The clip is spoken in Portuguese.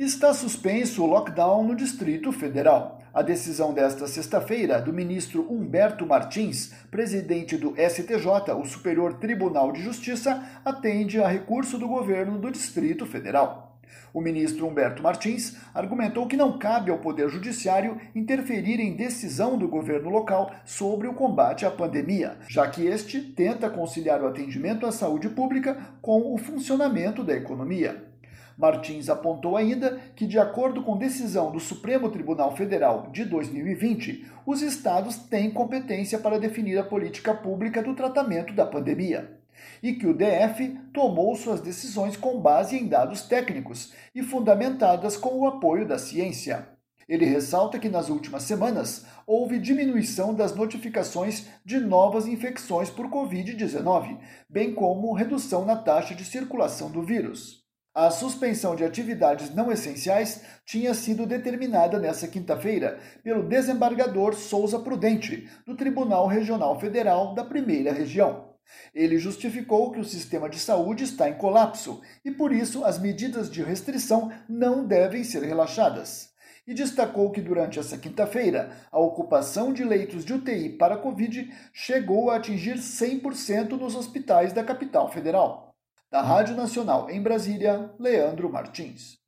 Está suspenso o lockdown no Distrito Federal. A decisão desta sexta-feira do ministro Humberto Martins, presidente do STJ, o Superior Tribunal de Justiça, atende a recurso do governo do Distrito Federal. O ministro Humberto Martins argumentou que não cabe ao Poder Judiciário interferir em decisão do governo local sobre o combate à pandemia, já que este tenta conciliar o atendimento à saúde pública com o funcionamento da economia. Martins apontou ainda que, de acordo com decisão do Supremo Tribunal Federal de 2020, os estados têm competência para definir a política pública do tratamento da pandemia, e que o DF tomou suas decisões com base em dados técnicos e fundamentadas com o apoio da ciência. Ele ressalta que nas últimas semanas houve diminuição das notificações de novas infecções por Covid-19, bem como redução na taxa de circulação do vírus. A suspensão de atividades não essenciais tinha sido determinada nesta quinta-feira pelo desembargador Souza Prudente, do Tribunal Regional Federal da Primeira Região. Ele justificou que o sistema de saúde está em colapso e, por isso, as medidas de restrição não devem ser relaxadas. E destacou que durante essa quinta-feira, a ocupação de leitos de UTI para Covid chegou a atingir 100% nos hospitais da capital federal. Da Rádio Nacional em Brasília, Leandro Martins.